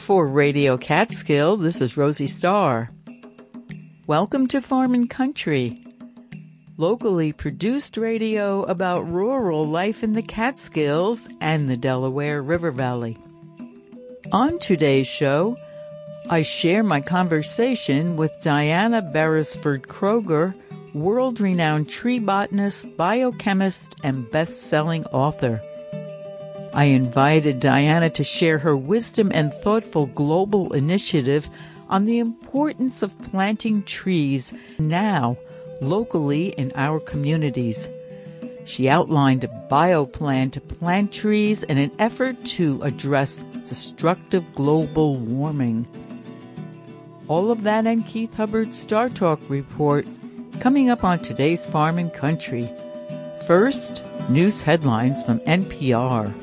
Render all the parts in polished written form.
For Radio Catskill, this is Rosie Starr. Welcome to Farm & Country, locally produced radio about rural life in the Catskills and the Delaware River Valley. On today's show, I share my conversation with Diana Beresford Kroger, world-renowned tree botanist, biochemist, and best-selling author. I invited Diana to share her wisdom and thoughtful global initiative on the importance of planting trees now, locally in our communities. She outlined a bioplan to plant trees in an effort to address destructive global warming. All of that and Keith Hubbard's Star Talk report coming up on today's Farm & Country. First, news headlines from NPR.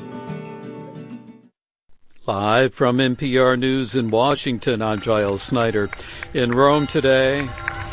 Live from NPR News in Washington, I'm Giles Snyder. In Rome today,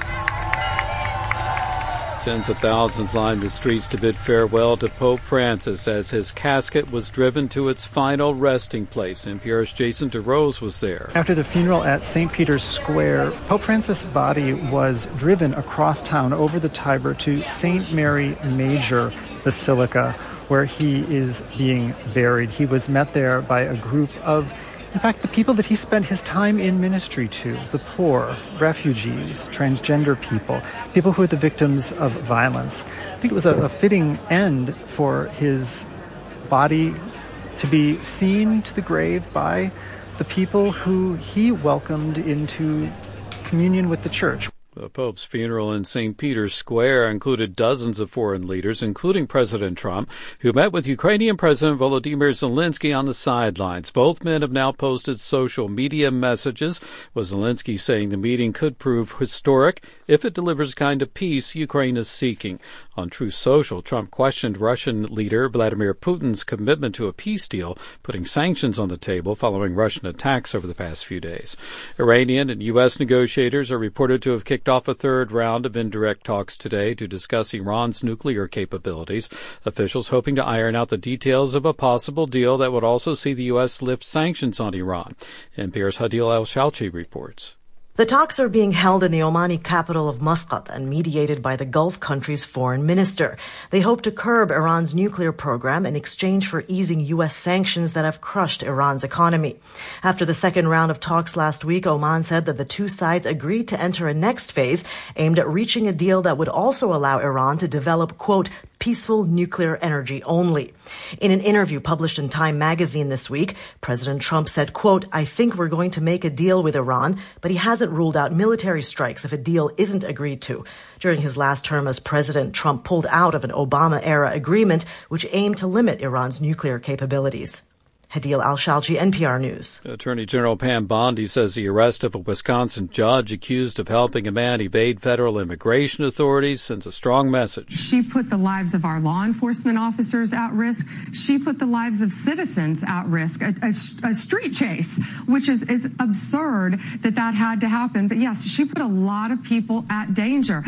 tens of thousands lined the streets to bid farewell to Pope Francis as his casket was driven to its final resting place. NPR's Jason DeRose was there. After the funeral at St. Peter's Square, Pope Francis' body was driven across town over the Tiber to St. Mary Major Basilica, where he is being buried. He was met there by a group of, in fact, the people that he spent his time in ministry to, the poor, refugees, transgender people, people who are the victims of violence. I think it was a fitting end for his body to be seen to the grave by the people who he welcomed into communion with the church. The Pope's funeral in St. Peter's Square included dozens of foreign leaders, including President Trump, who met with Ukrainian President Volodymyr Zelensky on the sidelines. Both men have now posted social media messages, with Zelensky saying the meeting could prove historic if it delivers the kind of peace Ukraine is seeking. On Truth Social, Trump questioned Russian leader Vladimir Putin's commitment to a peace deal, putting sanctions on the table following Russian attacks over the past few days. Iranian and U.S. negotiators are reported to have kicked off a third round of indirect talks today to discuss Iran's nuclear capabilities, officials hoping to iron out the details of a possible deal that would also see the U.S. lift sanctions on Iran. NPR's Hadil Al-Shalchi reports. The talks are being held in the Omani capital of Muscat and mediated by the Gulf country's foreign minister. They hope to curb Iran's nuclear program in exchange for easing U.S. sanctions that have crushed Iran's economy. After the second round of talks last week, Oman said that the two sides agreed to enter a next phase aimed at reaching a deal that would also allow Iran to develop, quote, peaceful nuclear energy only. In an interview published in Time magazine this week, President Trump said, quote, I think we're going to make a deal with Iran, but he hasn't ruled out military strikes if a deal isn't agreed to. During his last term as president, Trump pulled out of an Obama-era agreement which aimed to limit Iran's nuclear capabilities. Hadil Al-Shalchi, NPR News. Attorney General Pam Bondi says the arrest of a Wisconsin judge accused of helping a man evade federal immigration authorities sends a strong message. She put the lives of our law enforcement officers at risk. She put the lives of citizens at risk. A street chase, which is absurd that had to happen. But yes, she put a lot of people in danger.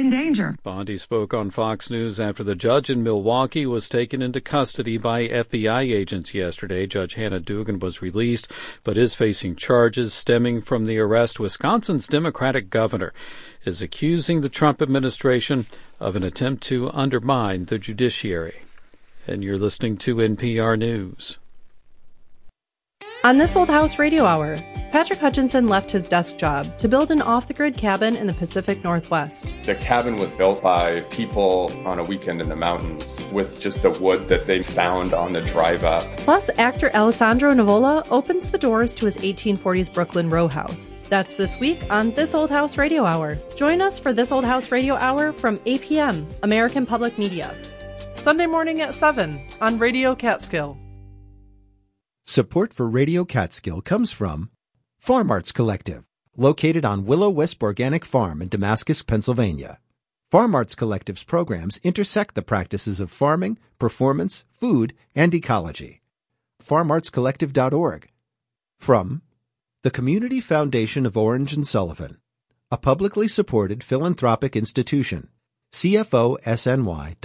Bondi spoke on Fox News after the judge in Milwaukee was taken into custody by FBI agents yesterday. Judge Hannah Dugan was released, but is facing charges stemming from the arrest. Wisconsin's Democratic governor is accusing the Trump administration of an attempt to undermine the judiciary. And you're listening to NPR News. On This Old House Radio Hour, Patrick Hutchinson left his desk job to build an off-the-grid cabin in the Pacific Northwest. The cabin was built by people on a weekend in the mountains with just the wood that they found on the drive up. Plus, actor Alessandro Nivola opens the doors to his 1840s Brooklyn row house. That's this week on This Old House Radio Hour. Join us for This Old House Radio Hour from 8 p.m., American Public Media. Sunday morning at 7 on Radio Catskill. Support for Radio Catskill comes from Farm Arts Collective, located on Willow Wisp Organic Farm in Damascus, Pennsylvania. Farm Arts Collective's programs intersect the practices of farming, performance, food, and ecology. FarmArtsCollective.org. From the Community Foundation of Orange and Sullivan, a publicly supported philanthropic institution,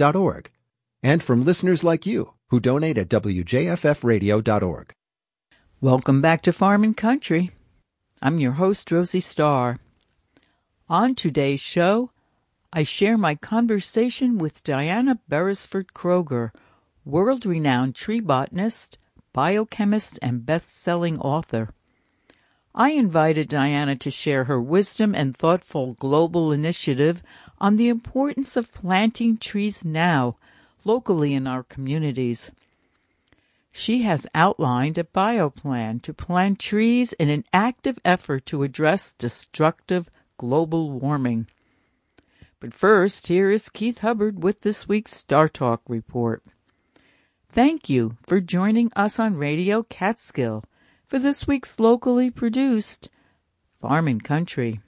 CFOSNY.org. And from listeners like you who donate at WJFFradio.org. Welcome back to Farm and Country. I'm your host, Rosie Starr. On today's show, I share my conversation with Diana Beresford Kroeger, world-renowned tree botanist, biochemist, and best-selling author. I invited Diana to share her wisdom and thoughtful global initiative on the importance of planting trees now, locally in our communities. She has outlined a bioplan to plant trees in an active effort to address destructive global warming. But first, here is Keith Hubbard with this week's Star Talk report. Thank you for joining us on Radio Catskill for this week's locally produced Farm and Country.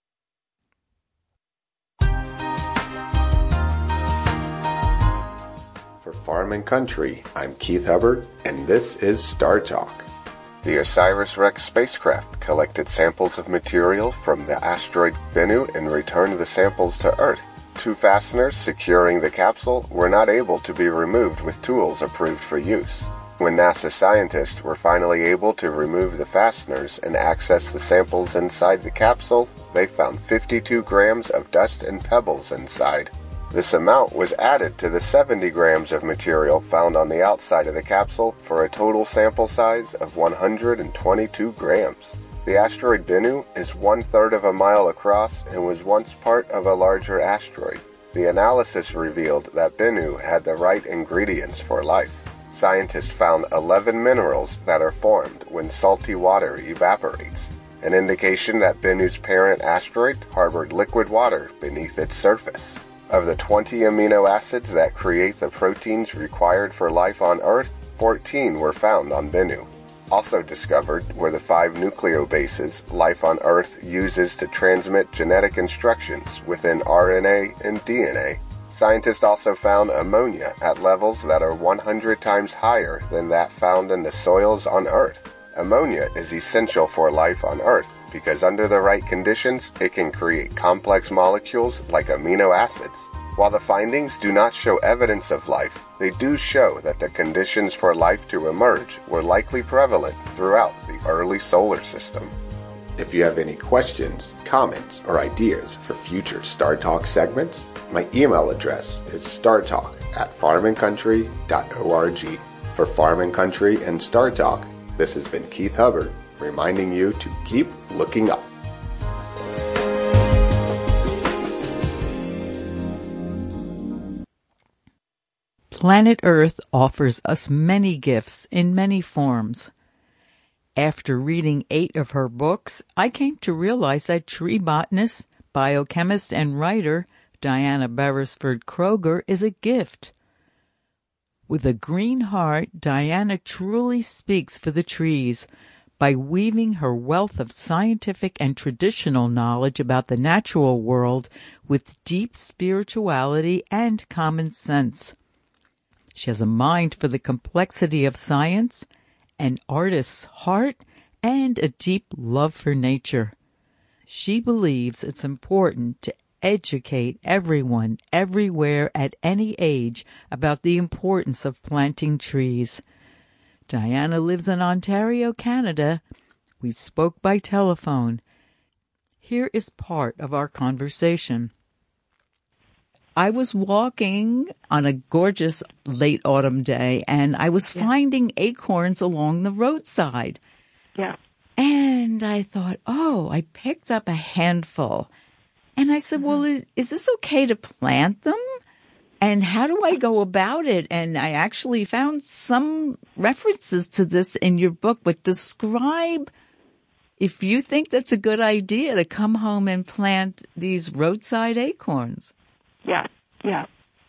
For Farm and Country, I'm Keith Hubbard, and this is Star Talk. The OSIRIS-REx spacecraft collected samples of material from the asteroid Bennu and returned the samples to Earth. Two fasteners securing the capsule were not able to be removed with tools approved for use. When NASA scientists were finally able to remove the fasteners and access the samples inside the capsule, they found 52 grams of dust and pebbles inside. This amount was added to the 70 grams of material found on the outside of the capsule for a total sample size of 122 grams. The asteroid Bennu is 1/3 of a mile across and was once part of a larger asteroid. The analysis revealed that Bennu had the right ingredients for life. Scientists found 11 minerals that are formed when salty water evaporates, an indication that Bennu's parent asteroid harbored liquid water beneath its surface. Of the 20 amino acids that create the proteins required for life on Earth, 14 were found on Bennu. Also discovered were the 5 nucleobases life on Earth uses to transmit genetic instructions within RNA and DNA. Scientists also found ammonia at levels that are 100 times higher than that found in the soils on Earth. Ammonia is essential for life on Earth because under the right conditions, it can create complex molecules like amino acids. While the findings do not show evidence of life, they do show that the conditions for life to emerge were likely prevalent throughout the early solar system. If you have any questions, comments, or ideas for future Star Talk segments, my email address is startalk@farmandcountry.org. For Farm and Country and Star Talk, this has been Keith Hubbard, reminding you to keep looking up. Planet Earth offers us many gifts in many forms. After reading 8 of her books, I came to realize that tree botanist, biochemist, and writer Diana Beresford Kroeger is a gift. With a green heart, Diana truly speaks for the trees by weaving her wealth of scientific and traditional knowledge about the natural world with deep spirituality and common sense. She has a mind for the complexity of science, an artist's heart, and a deep love for nature. She believes it's important to educate everyone, everywhere, at any age about the importance of planting trees. Diana lives in Ontario, Canada. We spoke by telephone. Here is part of our conversation. I was walking on a gorgeous late autumn day, and I was finding acorns along the roadside. Yeah. And I thought, I picked up a handful. And I said, well, is this okay to plant them? And how do I go about it? And I actually found some references to this in your book, but describe if you think that's a good idea to come home and plant these roadside acorns. Yeah.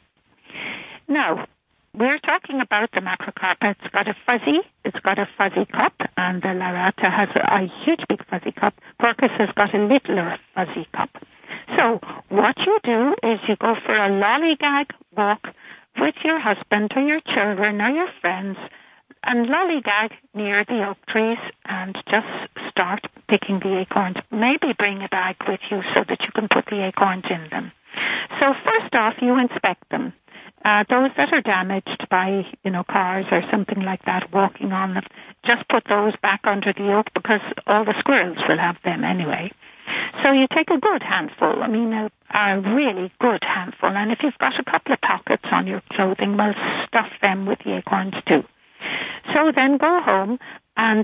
Now, we're talking about the macrocarpa. It's got a fuzzy cup, and the Lyrata has a huge big fuzzy cup. Quercus has got a littler fuzzy cup. So what you do is you go for a lollygag walk with your husband or your children or your friends and lollygag near the oak trees and just start picking the acorns. Maybe bring a bag with you so that you can put the acorns in them. So first off, you inspect them. Those that are damaged by, cars or something like that, walking on them, just put those back under the oak because all the squirrels will have them anyway. So you take a good handful, a really good handful. And if you've got a couple of pockets on your clothing, well, stuff them with the acorns too. So then go home and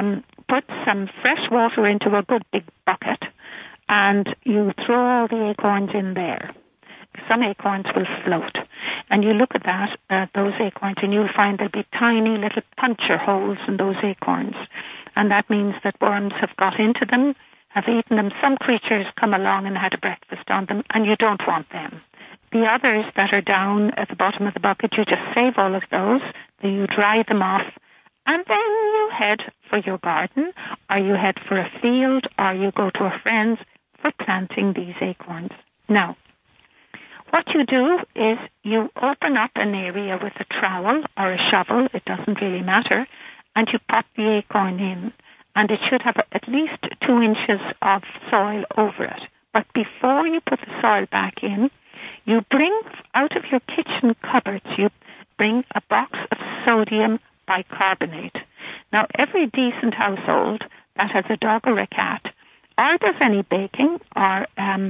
put some fresh water into a good big bucket, and you throw all the acorns in there. Some acorns will float. And you look at those acorns, and you'll find there'll be tiny little puncture holes in those acorns. And that means that worms have got into them, have eaten them. Some creatures come along and had a breakfast on them, and you don't want them. The others that are down at the bottom of the bucket, you just save all of those, then you dry them off, and then you head for your garden, or you head for a field, or you go to a friend's for planting these acorns. Now, what you do is you open up an area with a trowel or a shovel, it doesn't really matter, and you pop the acorn in. And it should have at least 2 inches of soil over it. But before you put the soil back in, you bring out of your kitchen cupboards, you bring a box of sodium bicarbonate. Now, every decent household that has a dog or a cat, or does any baking, or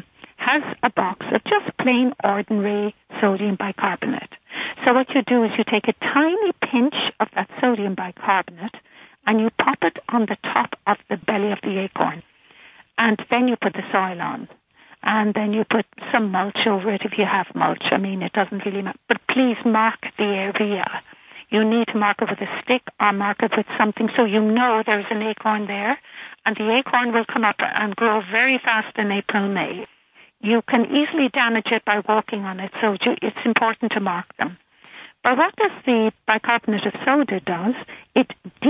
has a box of just plain ordinary sodium bicarbonate. So what you do is you take a tiny pinch of that sodium bicarbonate and you pop it on the top of the belly of the acorn. And then you put the soil on. And then you put some mulch over it if you have mulch. It doesn't really matter. But please mark the area. You need to mark it with a stick or mark it with something so you know there's an acorn there. And the acorn will come up and grow very fast in April, May. You can easily damage it by walking on it, so it's important to mark them. But what does the bicarbonate of soda does? It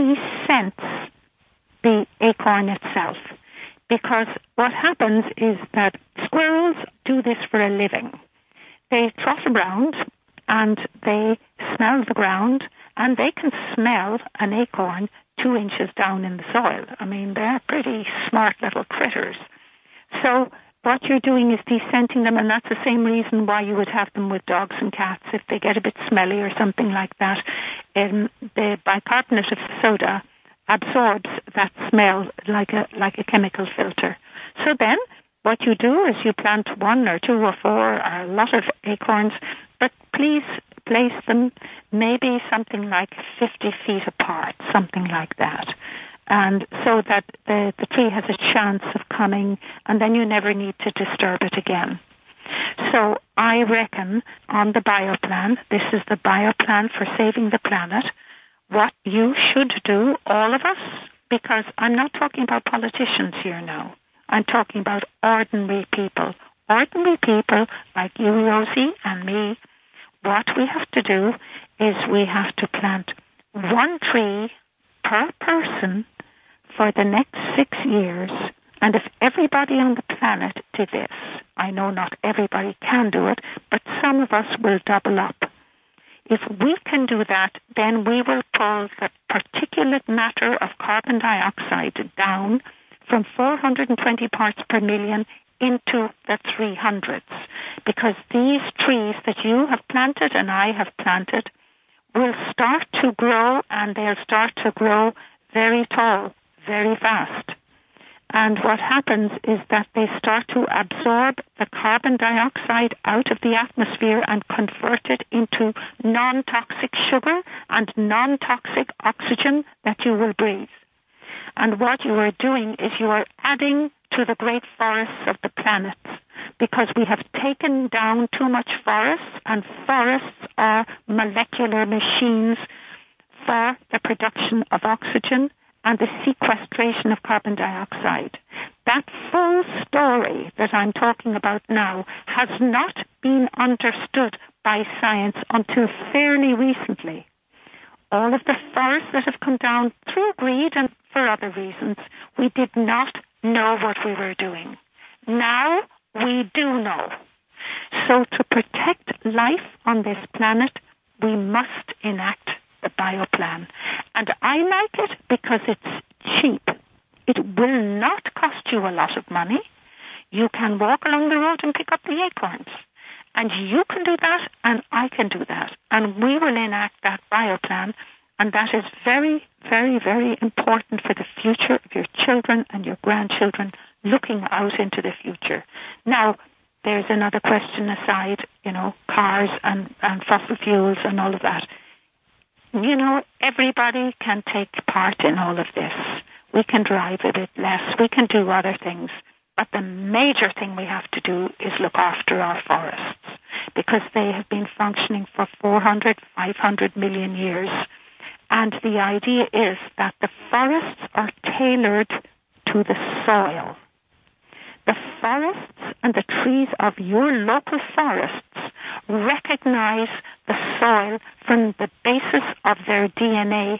descents the acorn itself. Because what happens is that squirrels do this for a living. They trot around and they smell the ground, and they can smell an acorn 2 inches down in the soil. They're pretty smart little critters. So what you're doing is descenting them, and that's the same reason why you would have them with dogs and cats. If they get a bit smelly or something like that, the bicarbonate of soda absorbs that smell like a chemical filter. So then what you do is you plant 1 or 2 or 4 or a lot of acorns, but please place them maybe something like 50 feet apart, something like that. And so that the tree has a chance of coming, and then you never need to disturb it again. So I reckon on the bioplan, this is the bioplan for saving the planet, what you should do, all of us, because I'm not talking about politicians here now. I'm talking about ordinary people. Ordinary people like you, Rosie, and me. What we have to do is we have to plant 1 tree per person for the next 6 years. And if everybody on the planet did this, I know not everybody can do it, but some of us will double up. If we can do that, then we will pull the particulate matter of carbon dioxide down from 420 parts per million into the 300s. Because these trees that you have planted and I have planted will start to grow, and they'll start to grow very tall, very fast. And what happens is that they start to absorb the carbon dioxide out of the atmosphere and convert it into non-toxic sugar and non-toxic oxygen that you will breathe. And what you are doing is you are adding to the great forests of the planet, because we have taken down too much forests, and forests are molecular machines for the production of oxygen and the sequestration of carbon dioxide. That full story that I'm talking about now has not been understood by science until fairly recently. All of the forests that have come down through greed and for other reasons, we did not know what we were doing. Now we do know. So to protect life on this planet, we must enact the bioplan. And I like it because it's cheap. It will not cost you a lot of money. You can walk along the road and pick up the acorns. And you can do that, and I can do that. And we will enact that bioplan, and that is very, very, very important for the future of your children and your grandchildren, looking out into the future. Now, there's another question aside, cars and fossil fuels and all of that. Everybody can take part in all of this. We can drive a bit less. We can do other things. But the major thing we have to do is look after our forests, because they have been functioning for 400, 500 million years. And the idea is that the forests are tailored to the soil. The forests and the trees of your local forests recognize the soil from the basis of their DNA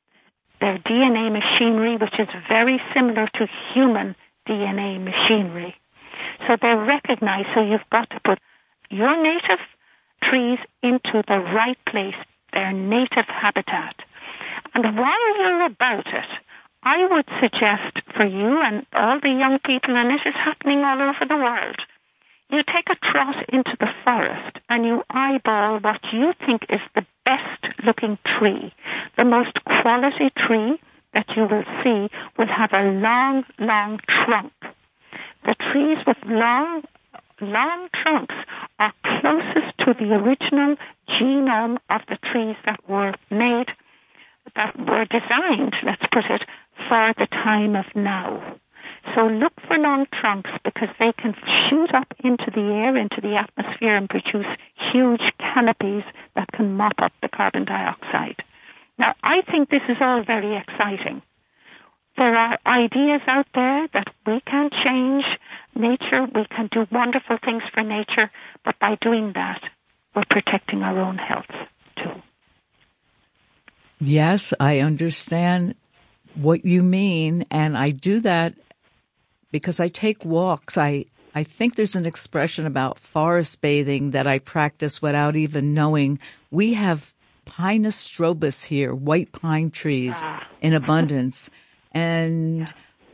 machinery, which is very similar to human DNA machinery. So they recognize, so you've got to put your native trees into the right place, their native habitat. And while you're about it, I would suggest for you and all the young people, and this is happening all over the world, you take a trot into the forest and you eyeball what you think is the best looking tree. The most quality tree that you will see will have a long, long trunk. The trees with long trunks are closest to the original genome of the trees that were made, that were designed, let's put it, for the time of now. So look for long trunks, because they can shoot up into the air, into the atmosphere, and produce huge canopies that can mop up the carbon dioxide. Now, I think this is all very exciting. There are ideas out there that we can change nature, we can do wonderful things for nature, but by doing that, we're protecting our own health too. Yes, I understand what you mean, and I do that because I take walks. I think there's an expression about forest bathing that I practice without even knowing. We have Pinus strobus here, white pine trees in abundance, and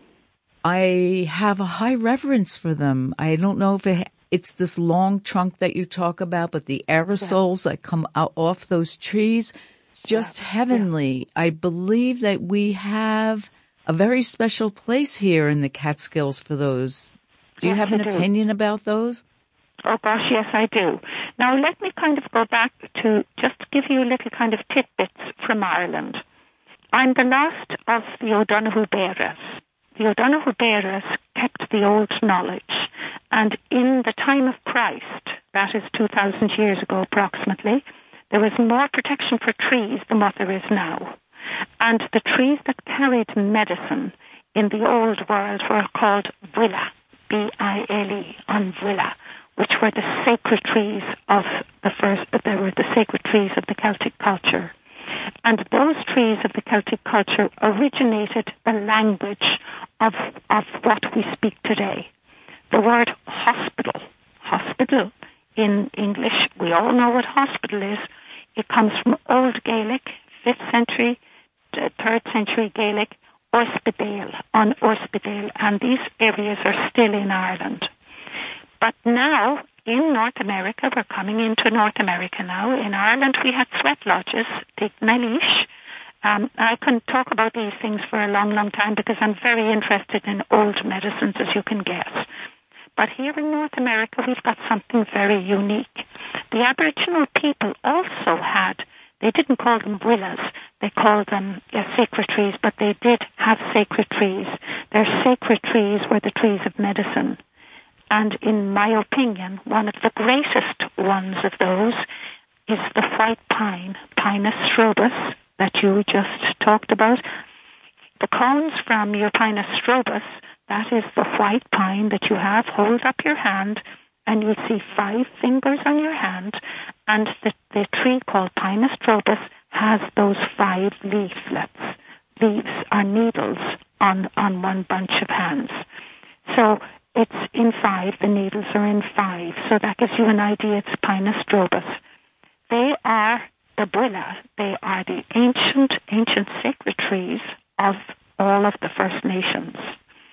I have a high reverence for them. I don't know if it's this long trunk that you talk about, but the aerosols that come out off those trees, just heavenly. I believe that we have a very special place here in the Catskills for those. Do you have an opinion about those? Oh, gosh, yes, I do. Now, let me kind of go back to just give you a little kind of tidbits from Ireland. I'm the last of the O'Donoghue bearers. The O'Donoghue bearers kept the old knowledge. And in the time of Christ, that is 2,000 years ago approximately, there was more protection for trees than what there is now. And the trees that carried medicine in the old world were called Bwilla, B-I-L-E, on Bwilla, which were the sacred trees of they were the sacred trees of the Celtic culture. And those trees of the Celtic culture originated the language of what we speak today. The word hospital in English, we all know what hospital is. It comes from Old Gaelic, 5th century, 3rd century Gaelic, Orspedale, on Orspedale, and these areas are still in Ireland. But now, in North America, we're coming into North America now. In Ireland, we had sweat lodges, Dig na Laois. I can talk about these things for a long, long time because I'm very interested in old medicines, as you can guess. But here in North America, we've got something very unique. The Aboriginal people also had, they didn't call them bwillas, they called them sacred trees, but they did have sacred trees. Their sacred trees were the trees of medicine. And in my opinion, one of the greatest ones of those is the white pine, Pinus strobus, that you just talked about. The cones from your Pinus strobus, that is the white pine that you have. Hold up your hand, and you'll see 5 fingers on your hand, and the tree called Pinus strobus has those 5 leaflets. Leaves are needles on one bunch of hands. So it's in 5, the needles are in 5, so that gives you an idea. It's Pinus strobus. They are the bwilla. They are the ancient sacred trees of all of the First Nations.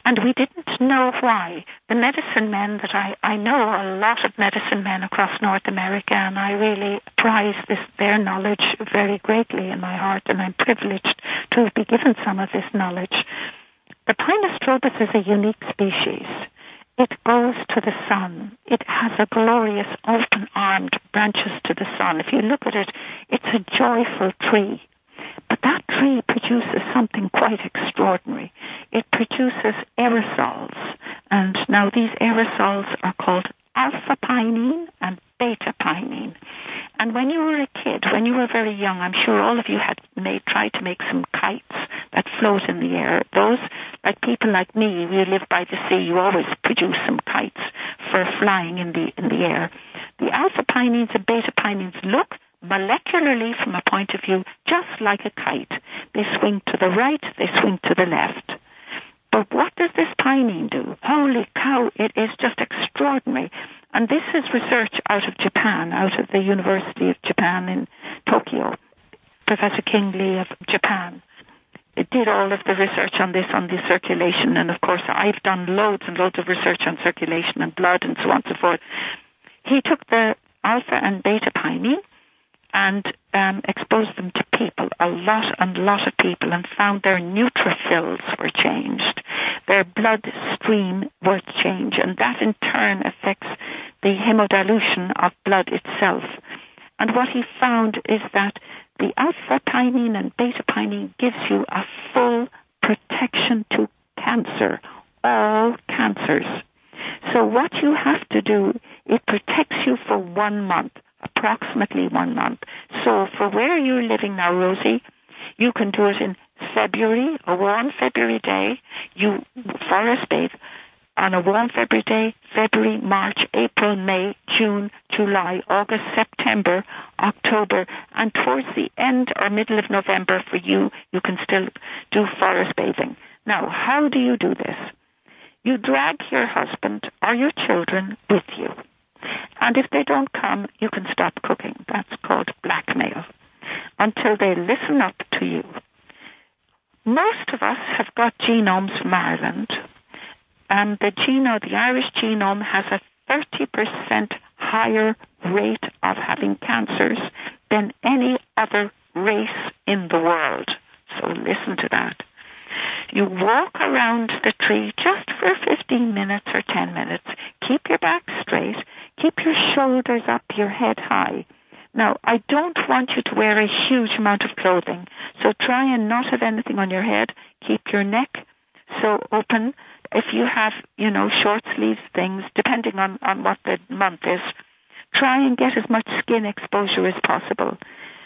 And we didn't know why. The medicine men that I know a lot of medicine men across North America, and I really prize their knowledge very greatly in my heart, and I'm privileged to be given some of this knowledge. The Pinus strobus is a unique species. It goes to the sun. It has a glorious open-armed branches to the sun. If you look at it, it's a joyful tree. But that tree produces something quite extraordinary. It produces aerosols. And now these aerosols are called alpha-pinene and beta-pinene. And when you were a kid, when you were very young, I'm sure all of you had tried to make some kites that float in the air. Those, like people like me, we live by the sea, you always produce some kites for flying in the air. The alpha-pinenes and beta-pinenes look molecularly from a point of view just like a kite. They swing to the right, they swing to the left. But what does this pinene do? Holy cow, it is just extraordinary. And this is research out of Japan, out of the University of Japan in Tokyo. Professor Kingley of Japan did all of the research on this, on the circulation. And of course, I've done loads and loads of research on circulation and blood and so on and so forth. He took the alpha and beta pinene and exposed them to people, a lot of people, and found their neutrophils were changed. Their blood stream was changed, and that in turn affects the hemodilution of blood itself. And what he found is that the alpha-pinene and beta-pinene gives you a full protection to cancer, all cancers. So what you have to do, it protects you for 1 month. Approximately 1 month. So for where you're living now, Rosie, you can do it in February, a warm February day. You forest bathe on a warm February day, February, March, April, May, June, July, August, September, October, and towards the end or middle of November for you can still do forest bathing. Now, how do you do this? You drag your husband or your children with you. And if they don't come, you can stop cooking. That's called blackmail, until they listen up to you. Most of us have got genomes from Ireland. The Irish genome has a 30% higher rate of having cancers than any other race in the world. So listen to that. You walk around the tree just for 15 minutes or 10 minutes. Keep your back straight. Keep your shoulders up, your head high. Now, I don't want you to wear a huge amount of clothing, so try and not have anything on your head. Keep your neck so open. If you have, short sleeves things, depending on what the month is, try and get as much skin exposure as possible.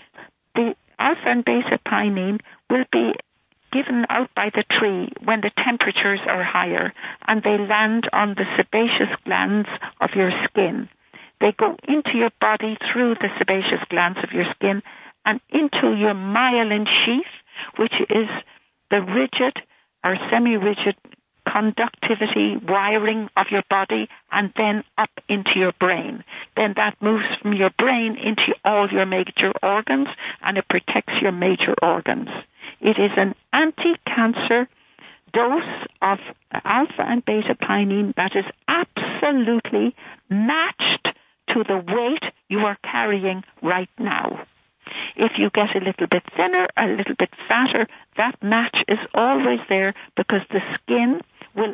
The alpha and beta pinene will be given out by the tree when the temperatures are higher, and they land on the sebaceous glands of your skin. They go into your body through the sebaceous glands of your skin and into your myelin sheath, which is the rigid or semi-rigid conductivity wiring of your body, and then up into your brain. Then that moves from your brain into all your major organs, and it protects your major organs. It is an anti-cancer dose of alpha and beta pinene that is absolutely matched to the weight you are carrying right now. If you get a little bit thinner, a little bit fatter, that match is always there because the skin will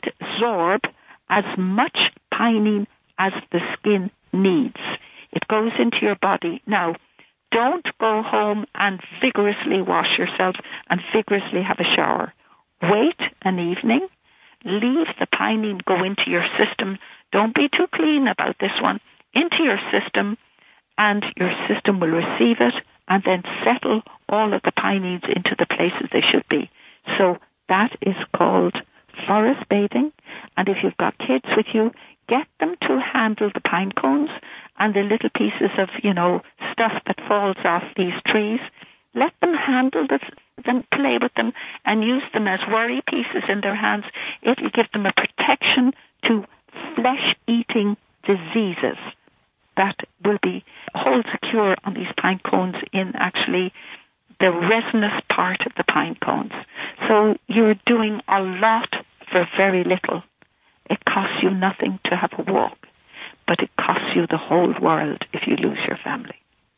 adsorb as much pinene as the skin needs. It goes into your body. Now, don't go home and vigorously wash yourself and vigorously have a shower. Wait an evening. Leave the pinene go into your system. Don't be too clean about this one. Into your system, and your system will receive it and then settle all of the pinenes into the places they should be. So that is called forest bathing. And if you've got kids with you, get them to handle the pine cones and the little pieces of, stuff that falls off these trees. Let them handle them, play with them, and use them as worry pieces in their hands. It will give them a protection to flesh-eating diseases that will hold secure on these pine cones in actually the resinous part of the pine cones. So you're doing a lot for very little. It costs you nothing to have a walk, but it costs you the whole world if you lose your family.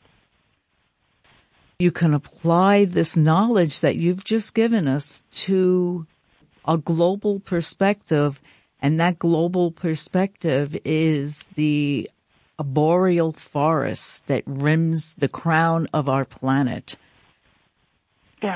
You can apply this knowledge that you've just given us to a global perspective, and that global perspective is the boreal forest that rims the crown of our planet. Yeah.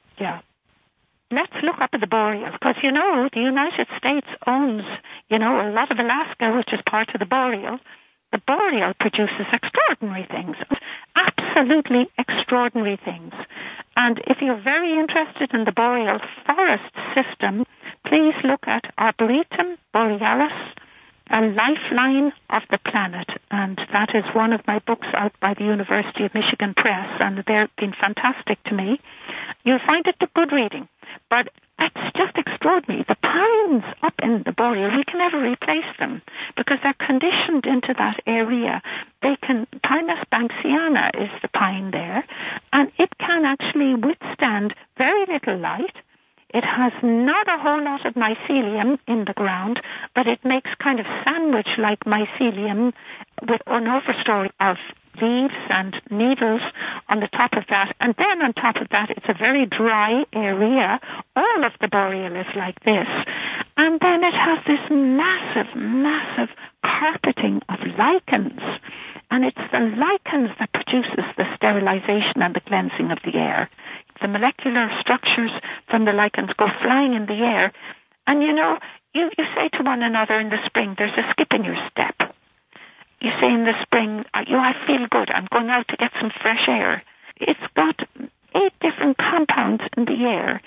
Let's look up at the boreal, because, the United States owns, a lot of Alaska, which is part of the boreal. The boreal produces extraordinary things, absolutely extraordinary things. And if you're very interested in the boreal forest system, please look at Arboretum Borealis, A Lifeline of the Planet. And that is one of my books out by the University of Michigan Press, and they've been fantastic to me. You'll find it a good reading. But it's just extraordinary. The pines up in the boreal, we can never replace them because they're conditioned into that area. Pinus banksiana is the pine there, and it can actually withstand very little light. It has not a whole lot of mycelium in the ground, but it makes kind of sandwich-like mycelium with an overstory of leaves and needles on the top of that. And then on top of that, it's a very dry area. All of the boreal is like this. And then it has this massive, massive carpeting of lichens. And it's the lichens that produces the sterilization and the cleansing of the air. The molecular structures from the lichens go flying in the air. And you say to one another in the spring, there's a skip in your step. You say in the spring, I feel good, I'm going out to get some fresh air. It's got 8 different compounds in the air.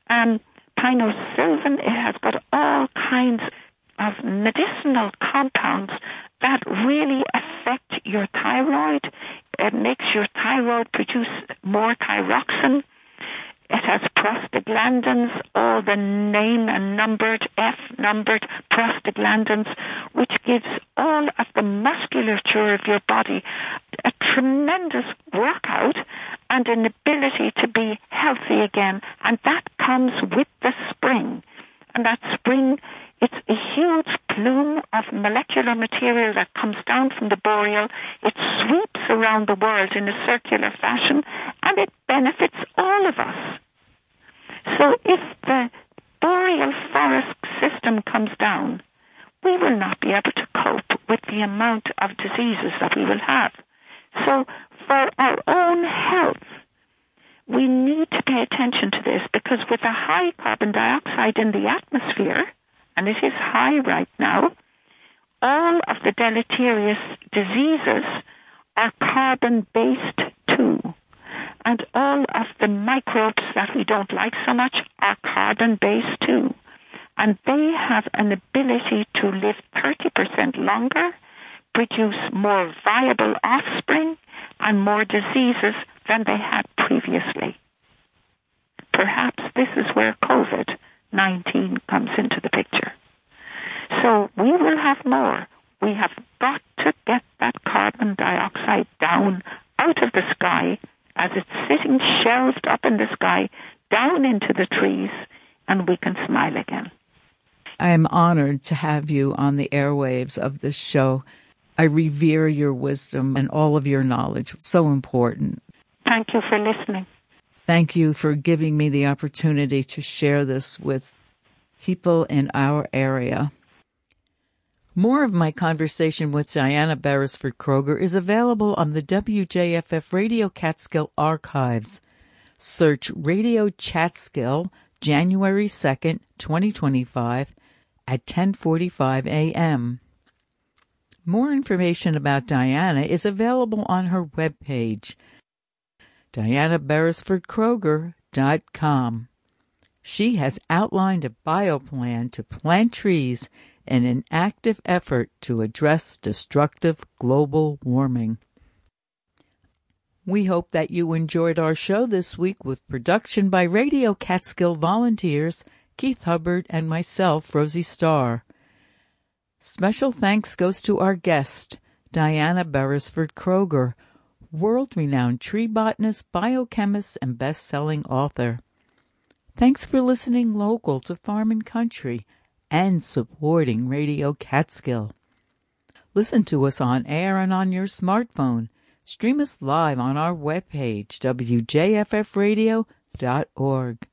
Pinosylvan, it has got all kinds of medicinal compounds that really affect your thyroid. It makes your thyroid produce more thyroxine. It has prostaglandins, all the name and numbered, F-numbered prostaglandins, which gives all of the musculature of your body a tremendous workout and an ability to be healthy again. And that comes with the spring. And that spring, it's a huge plume of molecular material that comes down from the boreal. It sweeps around the world in a circular fashion, and it benefits all of us. So if the boreal forest system comes down, we will not be able to cope with the amount of diseases that we will have. So for our own health, we need to pay attention to this, because with a high carbon dioxide in the atmosphere, and it is high right now, all of the deleterious diseases are carbon-based too. And all of the microbes that we don't like so much are carbon-based too. And they have an ability to live 30% longer, produce more viable offspring, and more diseases than they had previously. Perhaps this is where COVID-19 comes into the picture. So we will have more. We have got to get that carbon dioxide down out of the sky as it's sitting shelved up in the sky, down into the trees, and we can smile again. I am honored to have you on the airwaves of this show. I revere your wisdom and all of your knowledge. It's so important. Thank you for listening. Thank you for giving me the opportunity to share this with people in our area. More of my conversation with Diana Beresford Kroger is available on the WJFF Radio Catskill archives. Search Radio Catskill, January 2nd, 2025, at 10:45 a.m. More information about Diana is available on her webpage, DianaBeresfordKroger.com. She has outlined a bioplan to plant trees in an active effort to address destructive global warming. We hope that you enjoyed our show this week with production by Radio Catskill volunteers Keith Hubbard and myself, Rosie Starr. Special thanks goes to our guest, Diana Beresford Kroger, world-renowned tree botanist, biochemist, and best-selling author. Thanks for listening local to Farm and Country and supporting Radio Catskill. Listen to us on air and on your smartphone. Stream us live on our webpage, wjffradio.org.